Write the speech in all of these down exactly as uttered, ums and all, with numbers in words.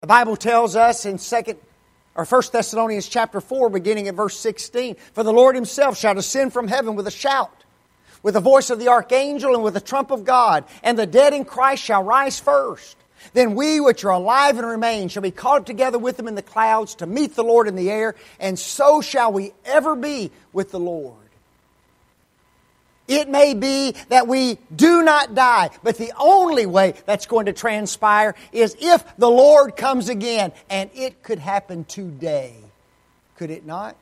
The Bible tells us in second or First Thessalonians chapter four, beginning at verse sixteen, "For the Lord Himself shall descend from heaven with a shout, with the voice of the archangel, and with the trump of God, and the dead in Christ shall rise first. Then we which are alive and remain shall be caught up together with them in the clouds to meet the Lord in the air, and so shall we ever be with the Lord." It may be that we do not die, but the only way that's going to transpire is if the Lord comes again, and it could happen today. Could it not?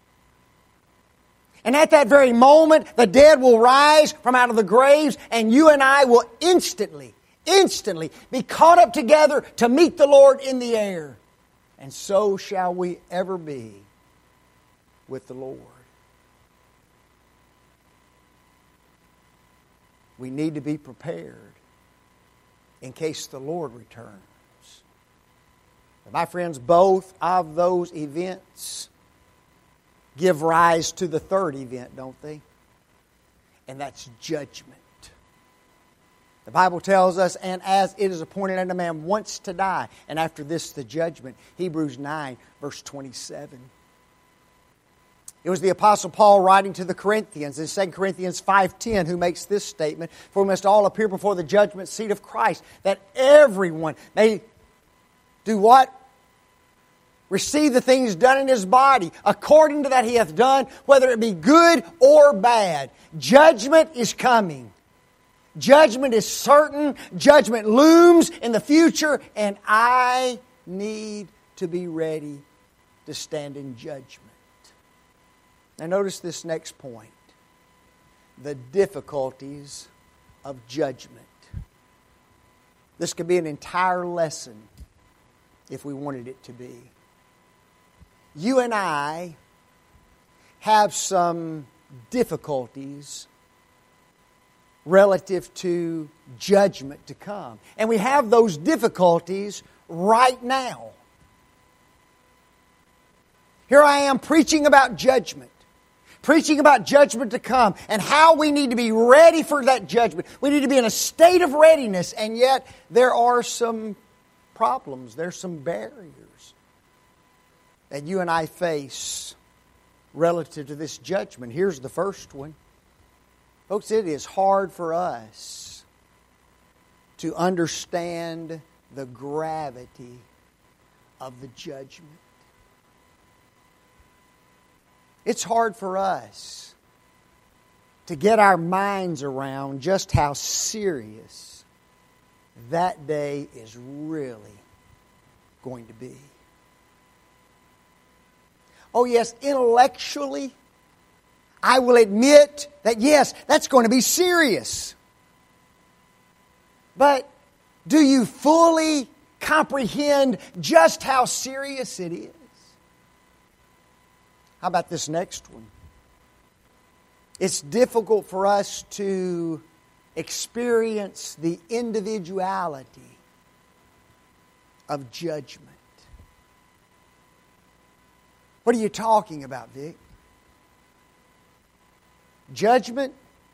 And at that very moment, the dead will rise from out of the graves, and you and I will instantly, instantly be caught up together to meet the Lord in the air. And so shall we ever be with the Lord. We need to be prepared in case the Lord returns. But my friends, both of those events give rise to the third event, don't they? And that's judgment. The Bible tells us, "And as it is appointed unto man once to die, and after this the judgment." Hebrews nine, verse twenty-seven. It was the Apostle Paul writing to the Corinthians in Second Corinthians five ten who makes this statement, "For we must all appear before the judgment seat of Christ, that everyone may do what? Receive the things done in his body, according to that he hath done, whether it be good or bad." Judgment is coming. Judgment is certain. Judgment looms in the future, and I need to be ready to stand in judgment. Now notice this next point. The difficulties of judgment. This could be an entire lesson if we wanted it to be. You and I have some difficulties relative to judgment to come. And we have those difficulties right now. Here I am preaching about judgment. Preaching about judgment to come and how we need to be ready for that judgment. We need to be in a state of readiness, and yet there are some problems, there's some barriers that you and I face relative to this judgment. Here's the first one. Folks, it is hard for us to understand the gravity of the judgment. It's hard for us to get our minds around just how serious that day is really going to be. Oh yes, intellectually, I will admit that yes, that's going to be serious. But do you fully comprehend just how serious it is? How about this next one? It's difficult for us to experience the individuality of judgment. What are you talking about, Vic? Judgment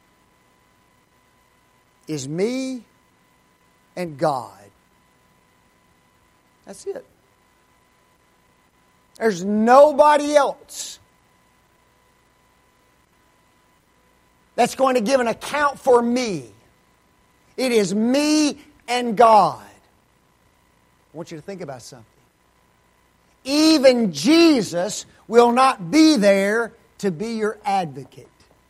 is me and God. That's it. There's nobody else that's going to give an account for me. It is me and God. I want you to think about something. Even Jesus will not be there to be your advocate.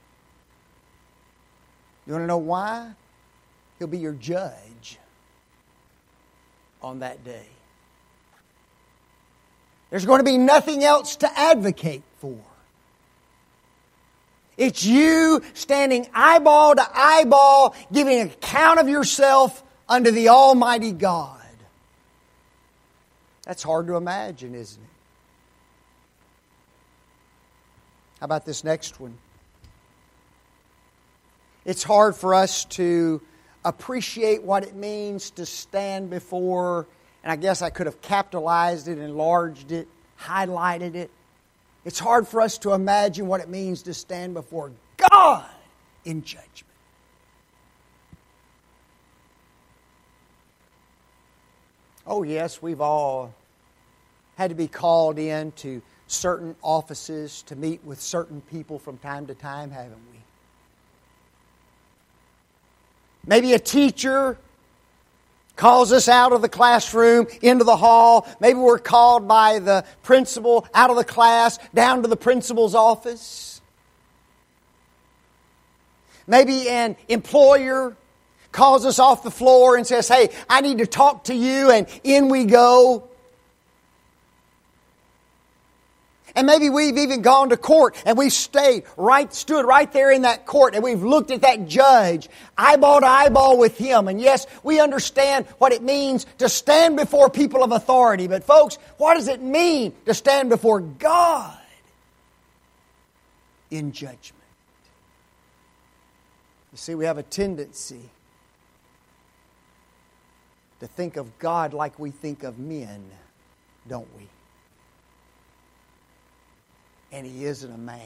You want to know why? He'll be your judge on that day. There's going to be nothing else to advocate for. It's you standing eyeball to eyeball, giving an account of yourself unto the Almighty God. That's hard to imagine, isn't it? How about this next one? It's hard for us to appreciate what it means to stand before, and I guess I could have capitalized it, enlarged it, highlighted it. It's hard for us to imagine what it means to stand before God in judgment. Oh, yes, we've all had to be called in to certain offices to meet with certain people from time to time, haven't we? Maybe a teacher calls us out of the classroom into the hall. Maybe we're called by the principal out of the class down to the principal's office. Maybe an employer calls us off the floor and says, hey, I need to talk to you, and in we go. And maybe we've even gone to court and we've stayed right, stood right there in that court, and we've looked at that judge eyeball to eyeball with him. And yes, we understand what it means to stand before people of authority. But folks, what does it mean to stand before God in judgment? You see, we have a tendency to think of God like we think of men, don't we? And He isn't a man.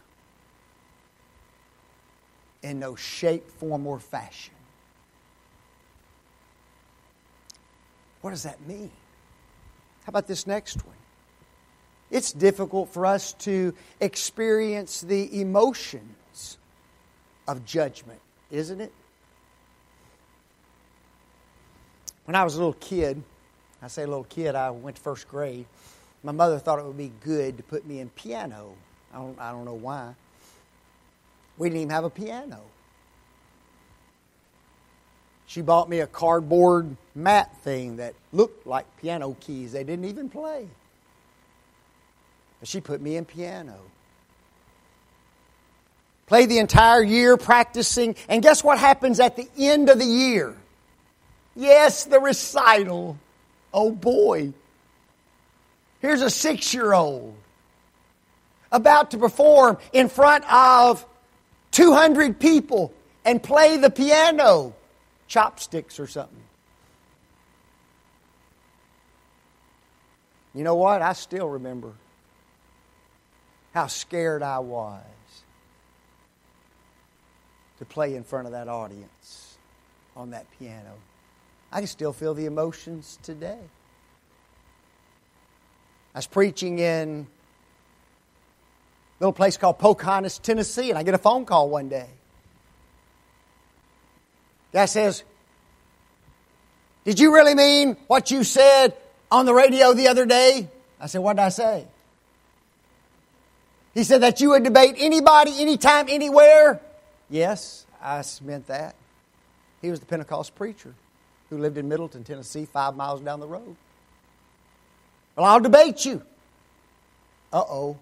In no shape, form, or fashion. What does that mean? How about this next one? It's difficult for us to experience the emotions of judgment, isn't it? When I was a little kid, I say a little kid, I went to first grade. My mother thought it would be good to put me in piano. I don't, I don't know why. We didn't even have a piano. She bought me a cardboard mat thing that looked like piano keys. They didn't even play. But she put me in piano. Played the entire year practicing. And guess what happens at the end of the year? Yes, the recital. Oh boy. Here's a six-year-old about to perform in front of two hundred people and play the piano. Chopsticks or something. You know what? I still remember how scared I was to play in front of that audience on that piano. I can still feel the emotions today. I was preaching in a little place called Pocahontas, Tennessee, and I get a phone call one day. Guy says, did you really mean what you said on the radio the other day? I said, what did I say? He said that you would debate anybody, anytime, anywhere. Yes, I meant that. He was the Pentecost preacher who lived in Middleton, Tennessee, five miles down the road. Well, I'll debate you. Uh-oh.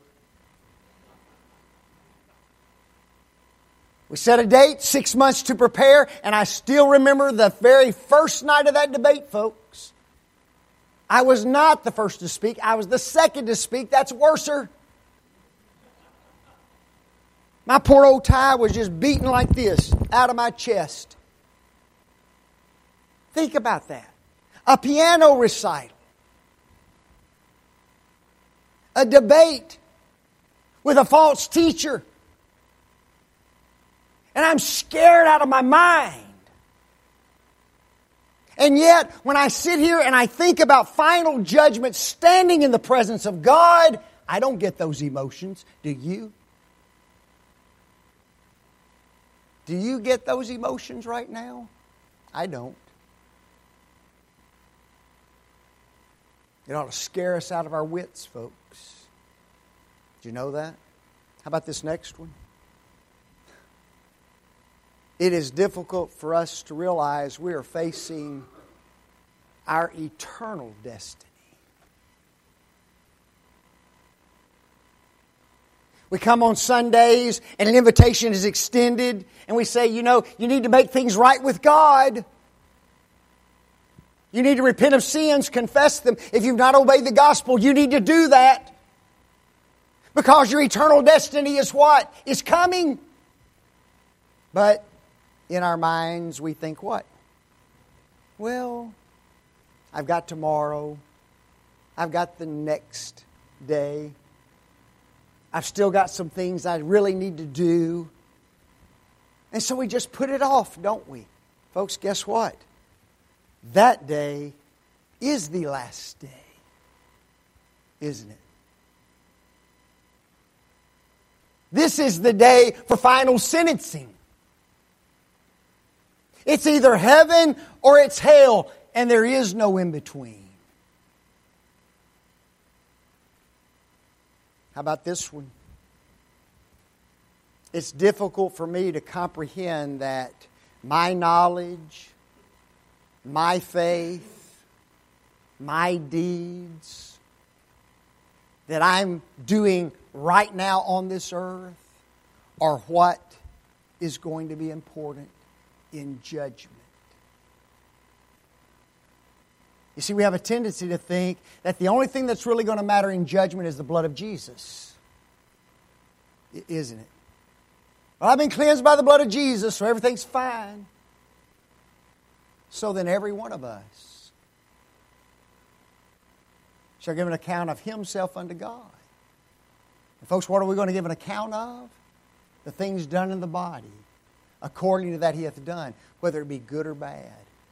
We set a date, six months to prepare, and I still remember the very first night of that debate, folks. I was not the first to speak. I was the second to speak. That's worser. My poor old tie was just beating like this out of my chest. Think about that. A piano recital. A debate with a false teacher. And I'm scared out of my mind. And yet, when I sit here and I think about final judgment standing in the presence of God, I don't get those emotions. Do you? Do you get those emotions right now? I don't. It ought to scare us out of our wits, folks. Do you know that? How about this next one? It is difficult for us to realize we are facing our eternal destiny. We come on Sundays and an invitation is extended and we say, you know, you need to make things right with God. You need to repent of sins, confess them. If you've not obeyed the gospel, you need to do that. Because your eternal destiny is what? Is coming. But in our minds we think what? Well, I've got tomorrow. I've got the next day. I've still got some things I really need to do. And so we just put it off, don't we? Folks, guess what? That day is the last day, isn't it? This is the day for final sentencing. It's either heaven or it's hell, and there is no in between. How about this one? It's difficult for me to comprehend that my knowledge, my faith, my deeds that I'm doing right now on this earth are what is going to be important in judgment. You see, we have a tendency to think that the only thing that's really going to matter in judgment is the blood of Jesus. Isn't it? Well, I've been cleansed by the blood of Jesus, so everything's fine. So then every one of us shall give an account of himself unto God. And folks, what are we going to give an account of? The things done in the body, according to that he hath done, whether it be good or bad.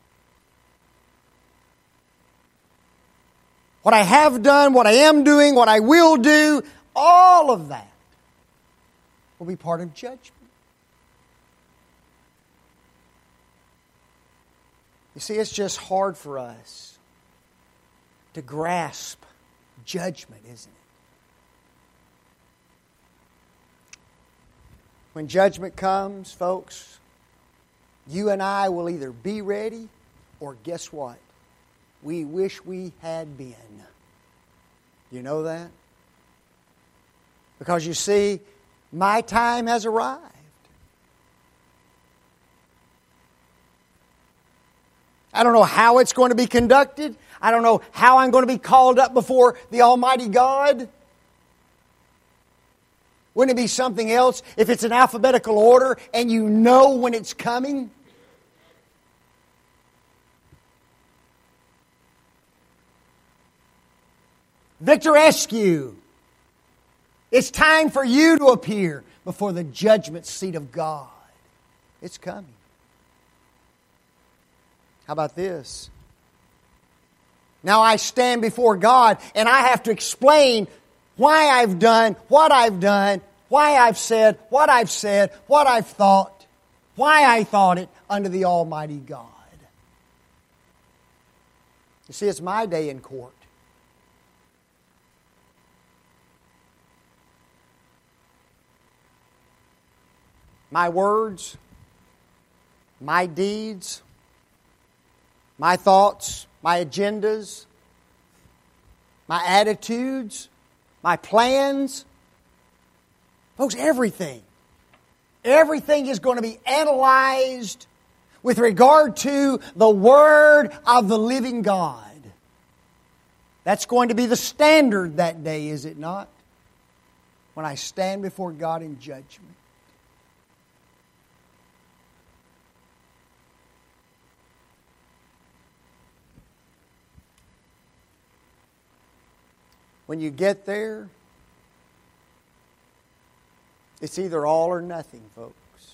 What I have done, what I am doing, what I will do, all of that will be part of judgment. You see, it's just hard for us to grasp judgment, isn't it? When judgment comes, folks, you and I will either be ready or guess what? We wish we had been. You know that? Because you see, my time has arrived. I don't know how it's going to be conducted. I don't know how I'm going to be called up before the Almighty God. Wouldn't it be something else if it's an alphabetical order and you know when it's coming? Victor Eskew, it's time for you to appear before the judgment seat of God. It's coming. How about this? Now I stand before God and I have to explain why I've done what I've done, why I've said what I've said, what I've thought, why I thought it unto the Almighty God. You see, it's my day in court. My words, my deeds, my thoughts, my agendas, my attitudes, my plans. Folks, everything. Everything is going to be analyzed with regard to the Word of the living God. That's going to be the standard that day, is it not? When I stand before God in judgment. When you get there, it's either all or nothing, folks.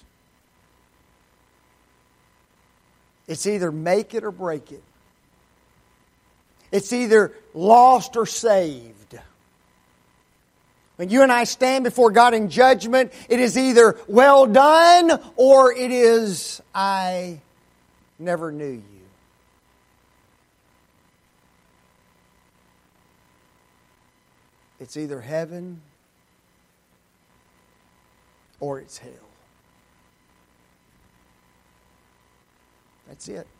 It's either make it or break it. It's either lost or saved. When you and I stand before God in judgment, it is either well done or it is I never knew you. It's either heaven or it's hell. That's it.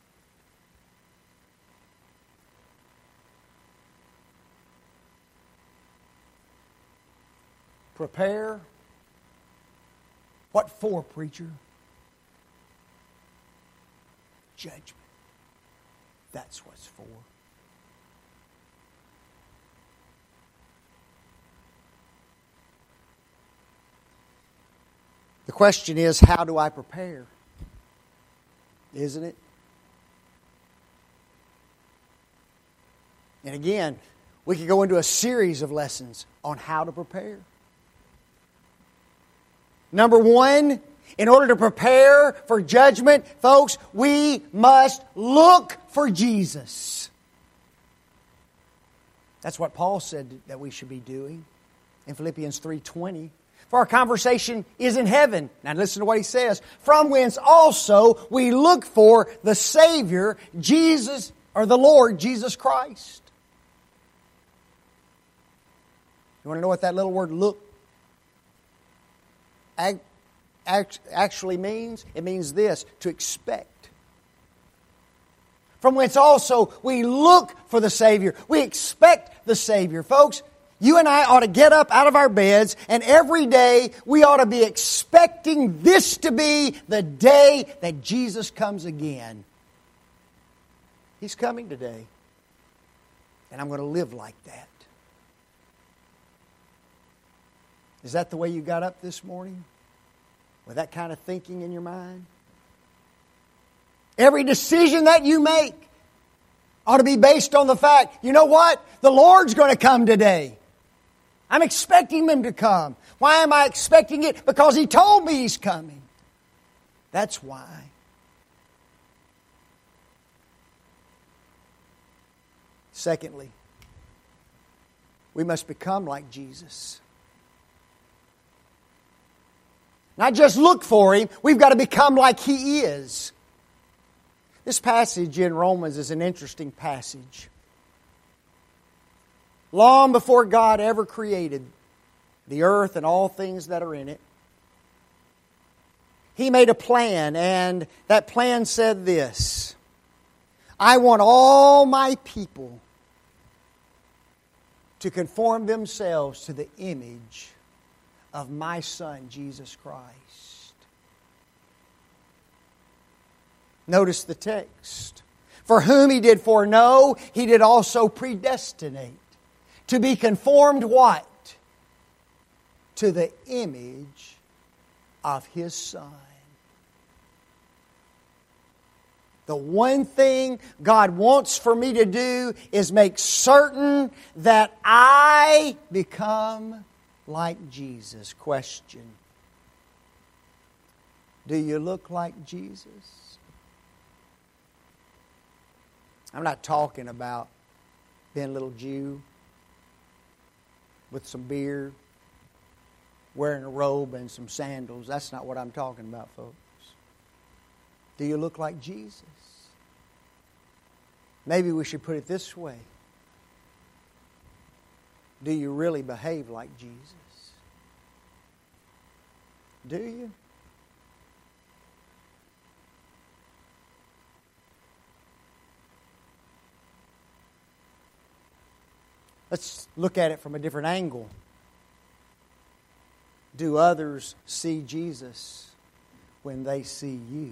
Prepare. What for, preacher? Judgment. That's what's for. The question is, how do I prepare? Isn't it? And again, we could go into a series of lessons on how to prepare. Number one, in order to prepare for judgment, folks, we must look for Jesus. That's what Paul said that we should be doing in Philippians three twenty. For our conversation is in heaven. Now listen to what he says. From whence also we look for the Savior, Jesus, or the Lord Jesus Christ. You want to know what that little word look actually means? It means this, to expect. From whence also we look for the Savior. We expect the Savior. Folks, you and I ought to get up out of our beds, and every day we ought to be expecting this to be the day that Jesus comes again. He's coming today, and I'm going to live like that. Is that the way you got up this morning? With that kind of thinking in your mind? Every decision that you make ought to be based on the fact, you know what? The Lord's going to come today. I'm expecting Him to come. Why am I expecting it? Because He told me He's coming. That's why. Secondly, we must become like Jesus. Not just look for Him, we've got to become like He is. This passage in Romans is an interesting passage. Long before God ever created the earth and all things that are in it, He made a plan, and that plan said this: I want all my people to conform themselves to the image of my Son, Jesus Christ. Notice the text. For whom He did foreknow, He did also predestinate. To be conformed what? To the image of His Son. The one thing God wants for me to do is make certain that I become like Jesus. Question: do you look like Jesus? I'm not talking about being a little Jew with some beard, wearing a robe and some sandals. That's not what I'm talking about, folks. Do you look like Jesus? Maybe we should put it this way. Do you really behave like Jesus? Do you? Let's look at it from a different angle. Do others see Jesus when they see you?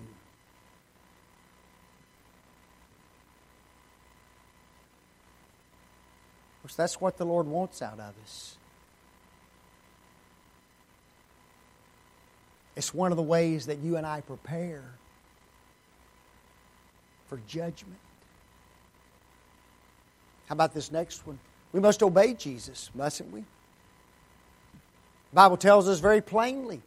Of course, that's what the Lord wants out of us. It's one of the ways that you and I prepare for judgment. How about this next one? We must obey Jesus, mustn't we? The Bible tells us very plainly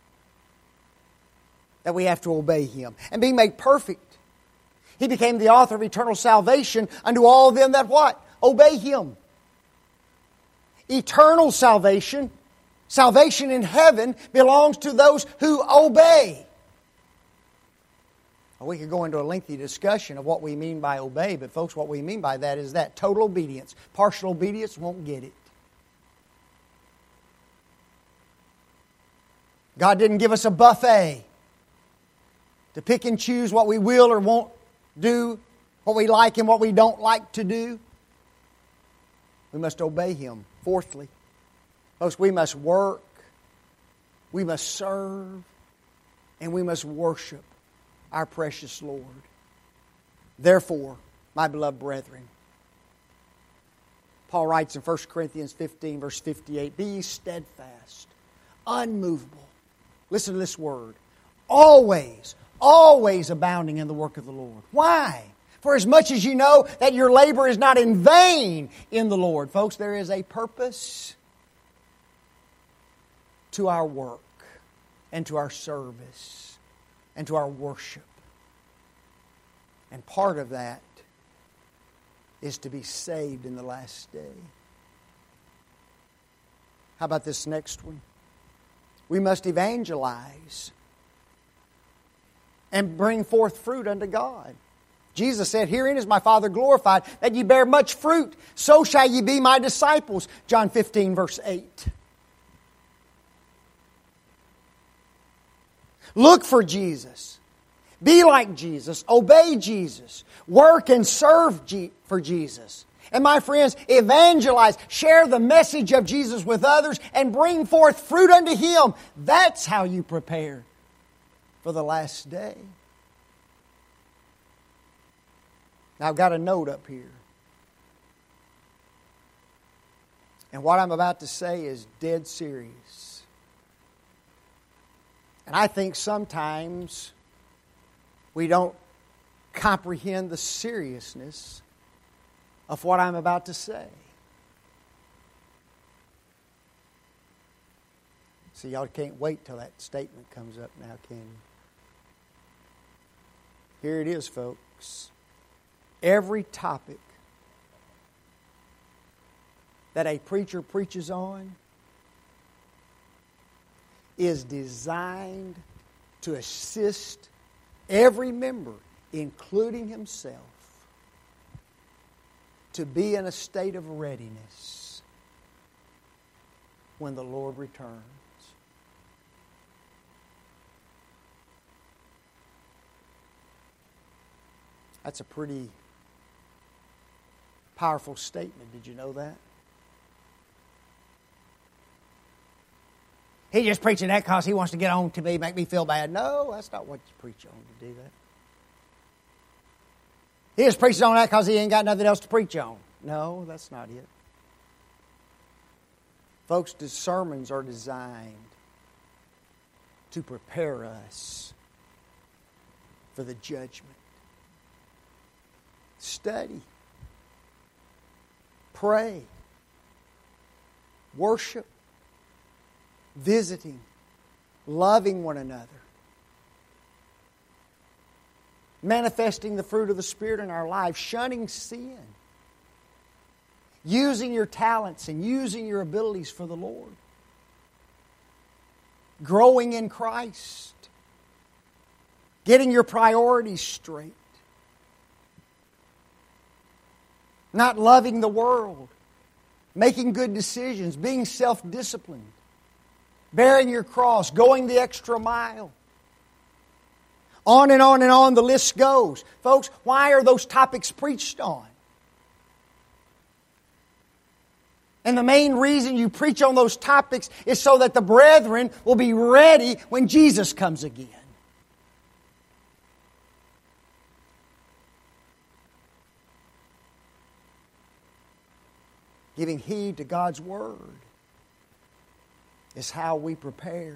that we have to obey Him. And being made perfect, He became the author of eternal salvation unto all them that what? Obey Him. Eternal salvation, salvation in heaven, belongs to those who obey. We could go into a lengthy discussion of what we mean by obey, but folks, what we mean by that is that total obedience. Partial obedience won't get it. God didn't give us a buffet to pick and choose what we will or won't do, what we like and what we don't like to do. We must obey Him. Fourthly, folks, we must work, we must serve, and we must worship our precious Lord. Therefore, my beloved brethren, Paul writes in First Corinthians fifteen, verse fifty-eight, be ye steadfast, unmovable. Listen to this word. Always, always abounding in the work of the Lord. Why? For as much as you know that your labor is not in vain in the Lord. Folks, there is a purpose to our work and to our service and to our worship. And part of that is to be saved in the last day. How about this next one? We must evangelize and bring forth fruit unto God. Jesus said, "Herein is my Father glorified, that ye bear much fruit. So shall ye be my disciples." John fifteen, verse eight. Look for Jesus. Be like Jesus. Obey Jesus. Work and serve for Jesus. And my friends, evangelize. Share the message of Jesus with others and bring forth fruit unto Him. That's how you prepare for the last day. Now I've got a note up here. And what I'm about to say is dead serious. And I think sometimes we don't comprehend the seriousness of what I'm about to say. See, y'all can't wait till that statement comes up now, can you? Here it is, folks. Every topic that a preacher preaches on is designed to assist every member, including himself, to be in a state of readiness when the Lord returns. That's a pretty powerful statement. Did you know that? He just preaching that because he wants to get on to me, make me feel bad. No, that's not what you preach on to do that. He just preaches on that because he ain't got nothing else to preach on. No, that's not it. Folks, the sermons are designed to prepare us for the judgment. Study. Pray. Worship. Visiting. Loving one another. Manifesting the fruit of the Spirit in our lives. Shunning sin. Using your talents and using your abilities for the Lord. Growing in Christ. Getting your priorities straight. Not loving the world. Making good decisions. Being self-disciplined. Bearing your cross. Going the extra mile. On and on and on the list goes. Folks, why are those topics preached on? And the main reason you preach on those topics is so that the brethren will be ready when Jesus comes again. Giving heed to God's Word is how we prepare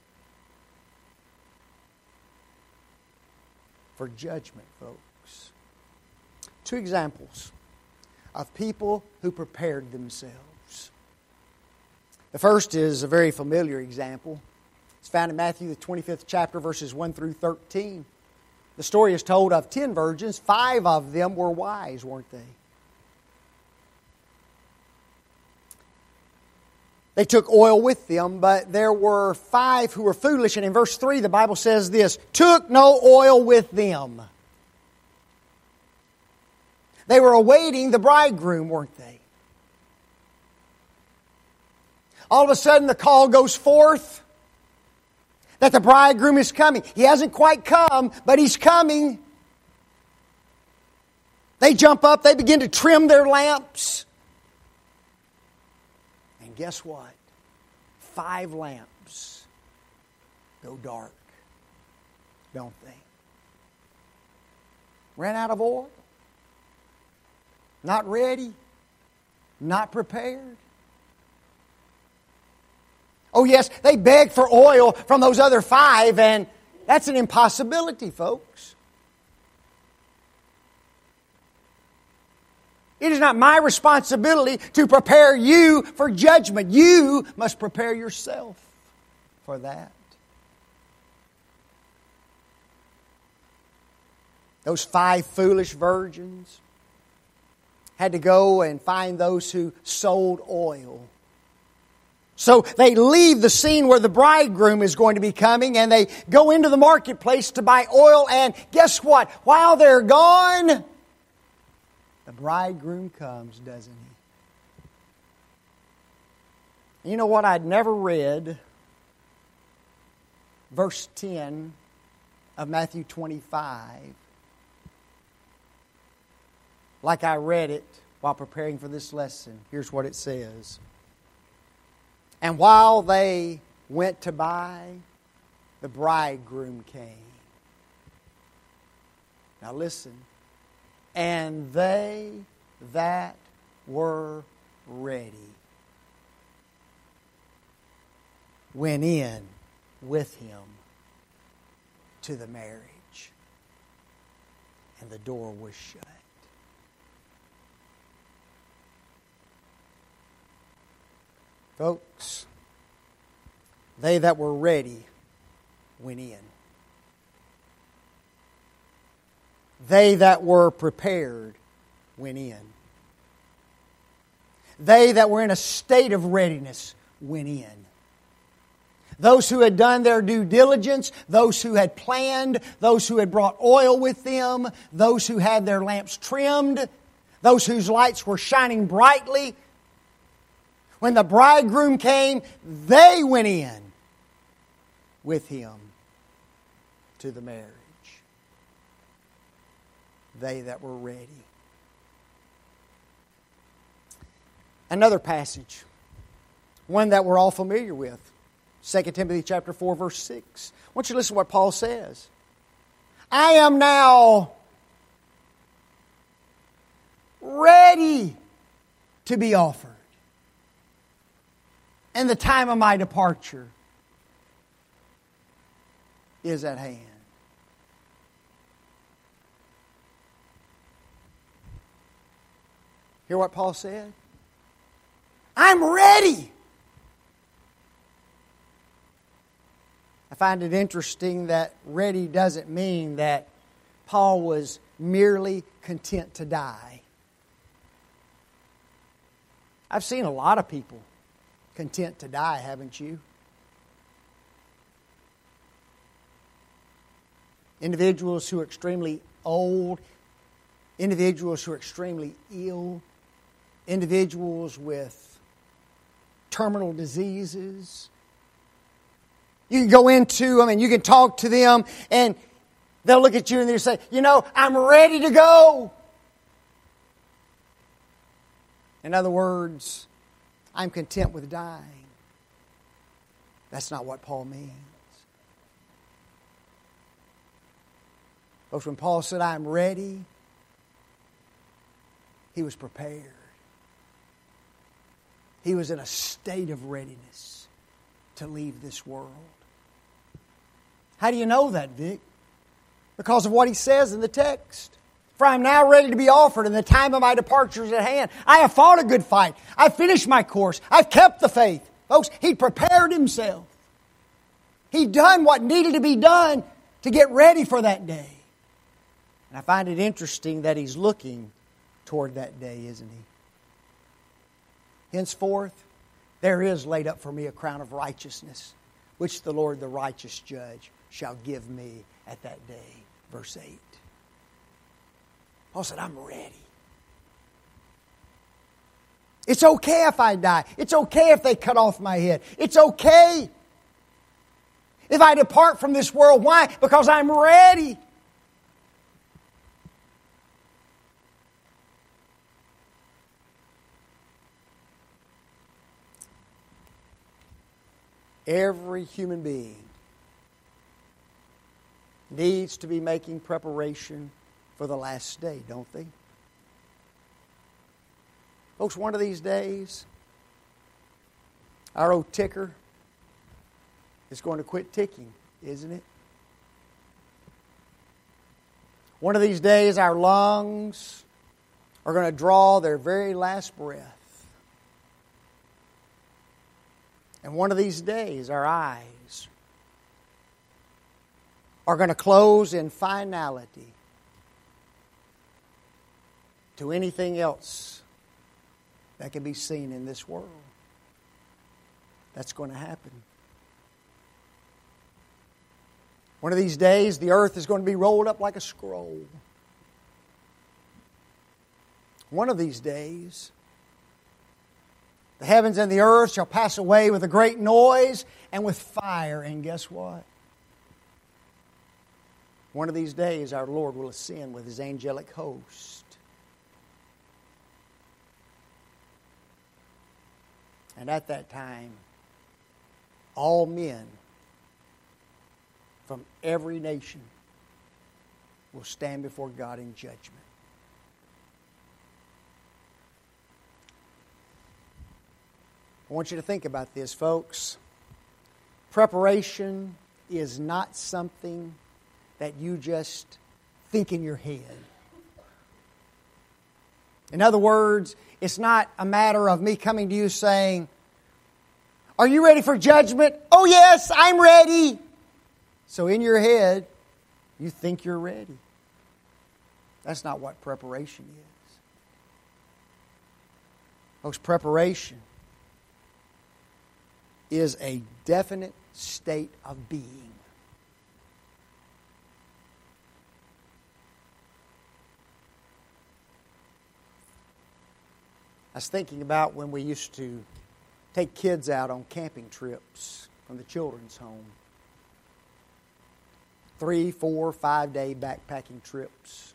for judgment, folks. Two examples of people who prepared themselves. The first is a very familiar example. It's found in Matthew, the twenty-fifth chapter, verses one through thirteen. The story is told of ten virgins. Five of them were wise, weren't they? They took oil with them, but there were five who were foolish. And in verse three, the Bible says this, took no oil with them. They were awaiting the bridegroom, weren't they? All of a sudden, the call goes forth that the bridegroom is coming. He hasn't quite come, but He's coming. They jump up, they begin to trim their lamps. And guess what? Five lamps go dark, don't they? Ran out of oil? Not ready? Not prepared? Oh yes, they begged for oil from those other five, and that's an impossibility, folks. It is not my responsibility to prepare you for judgment. You must prepare yourself for that. Those five foolish virgins had to go and find those who sold oil. So they leave the scene where the bridegroom is going to be coming and they go into the marketplace to buy oil, and guess what? While they're gone, the bridegroom comes, doesn't he? You know what? I'd never read verse ten of Matthew twenty-five like I read it while preparing for this lesson. Here's what it says. And while they went to buy, the bridegroom came. Now listen. And they that were ready went in with him to the marriage, and the door was shut. Folks, they that were ready went in. They that were prepared went in. They that were in a state of readiness went in. Those who had done their due diligence, those who had planned, those who had brought oil with them, those who had their lamps trimmed, those whose lights were shining brightly. When the bridegroom came, they went in with him to the marriage. They that were ready. Another passage, one that we're all familiar with, Second Timothy chapter four, verse six. I want you to listen to what Paul says. I am now ready to be offered, and the time of my departure is at hand. Hear what Paul said? I'm ready. I find it interesting that ready doesn't mean that Paul was merely content to die. I've seen a lot of people content to die, haven't you? Individuals who are extremely old, individuals who are extremely ill, individuals with terminal diseases. You can go into them and you can talk to them and they'll look at you and they'll say, you know, I'm ready to go. In other words, I'm content with dying. That's not what Paul means. Folks, when Paul said, I'm ready, he was prepared. He was in a state of readiness to leave this world. How do you know that, Vic? Because of what he says in the text. For I am now ready to be offered, and the time of my departure is at hand. I have fought a good fight. I've finished my course. I've kept the faith. Folks, he prepared himself. He'd done what needed to be done to get ready for that day. And I find it interesting that he's looking toward that day, isn't he? Henceforth, there is laid up for me a crown of righteousness, which the Lord, the righteous judge, shall give me at that day. Verse eight. Paul said, I'm ready. It's okay if I die. It's okay if they cut off my head. It's okay if I depart from this world. Why? Because I'm ready. Every human being needs to be making preparation for the last day, don't they? Folks, one of these days, our old ticker is going to quit ticking, isn't it? One of these days, our lungs are going to draw their very last breath. And one of these days, our eyes are going to close in finality. to anything else that can be seen in this world. That's going to happen. One of these days, the earth is going to be rolled up like a scroll. One of these days, the heavens and the earth shall pass away with a great noise and with fire. And guess what? One of these days, our Lord will ascend with His angelic host. And at that time, all men from every nation will stand before God in judgment. I want you to think about this, folks. Preparation is not something that you just think in your head. In other words, it's not a matter of me coming to you saying, "Are you ready for judgment?" "Oh yes, I'm ready." So in your head, you think you're ready. That's not what preparation is. Folks, preparation is a definite state of being. I was thinking about when we used to take kids out on camping trips from the children's home. Three, four, five-day backpacking trips.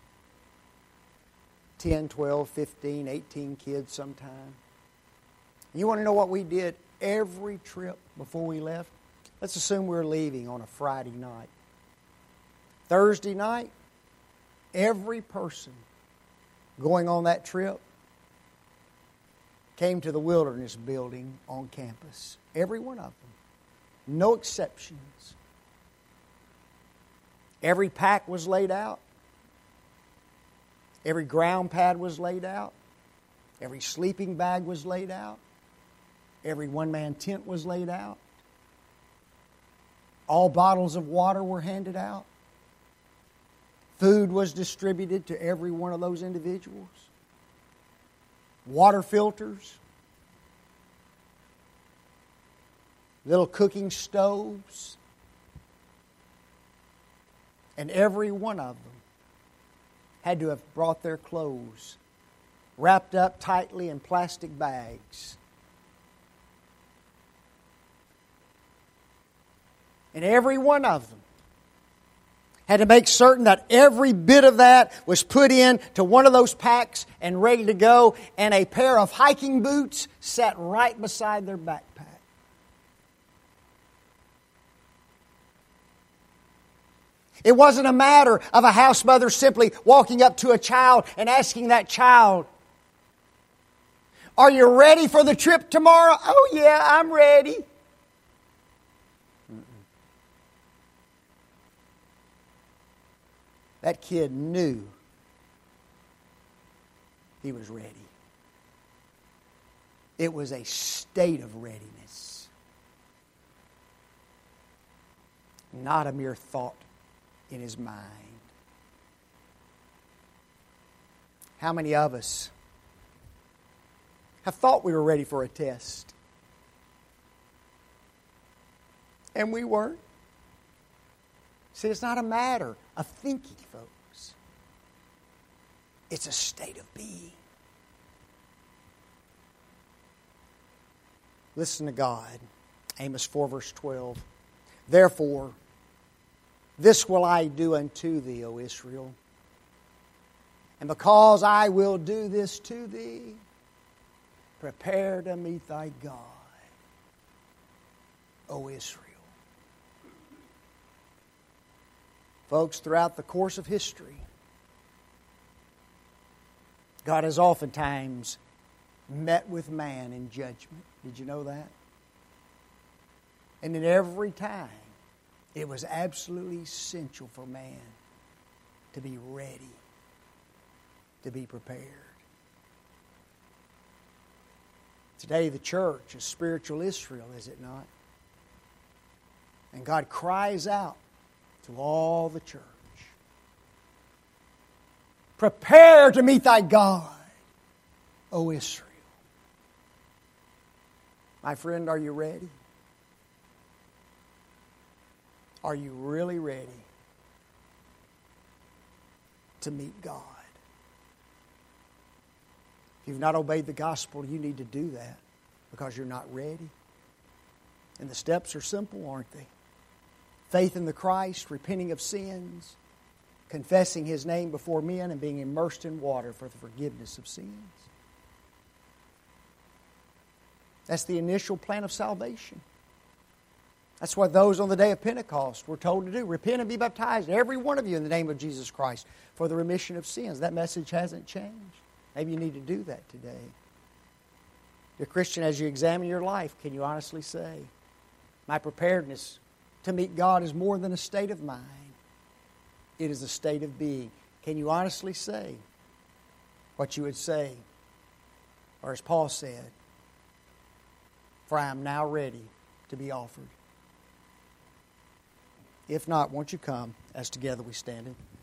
ten, twelve, fifteen, eighteen kids sometime. You want to know what we did every trip before we left? Let's assume we were leaving on a Friday night. Thursday night, every person going on that trip came to the Wilderness Building on campus. Every one of them. No exceptions. Every pack was laid out. Every ground pad was laid out. Every sleeping bag was laid out. Every one-man tent was laid out. All bottles of water were handed out. Food was distributed to every one of those individuals. Water filters. Little cooking stoves. And every one of them had to have brought their clothes wrapped up tightly in plastic bags. And every one of them had to make certain that every bit of that was put in to one of those packs and ready to go, and a pair of hiking boots sat right beside their backpack. It wasn't a matter of a house mother simply walking up to a child and asking that child, "Are you ready for the trip tomorrow?" "Oh yeah, I'm ready." Mm-mm. That kid knew he was ready. It was a state of readiness, not a mere thought in his mind. How many of us have thought we were ready for a test and we weren't? See, it's not a matter of thinking, folks. It's a state of being. Listen to God. Amos four, verse twelve. "Therefore, this will I do unto thee, O Israel. And because I will do this to thee, prepare to meet thy God, O Israel." Folks, throughout the course of history, God has oftentimes met with man in judgment. Did you know that? And in every time, it was absolutely essential for man to be ready, to be prepared. Today the church is spiritual Israel, is it not? And God cries out to all the church, Prepare to meet thy God, O Israel. My friend, are you ready? Are you really ready to meet God? If you've not obeyed the gospel, you need to do that because you're not ready. And the steps are simple, aren't they? Faith in the Christ, repenting of sins, confessing His name before men, and being immersed in water for the forgiveness of sins. That's the initial plan of salvation. That's what those on the day of Pentecost were told to do. Repent and be baptized, every one of you, in the name of Jesus Christ for the remission of sins. That message hasn't changed. Maybe you need to do that today. Dear Christian, as you examine your life, can you honestly say, my preparedness to meet God is more than a state of mind. It is a state of being. Can you honestly say what you would say, or as Paul said, for I am now ready to be offered? If not, won't you come as together we stand in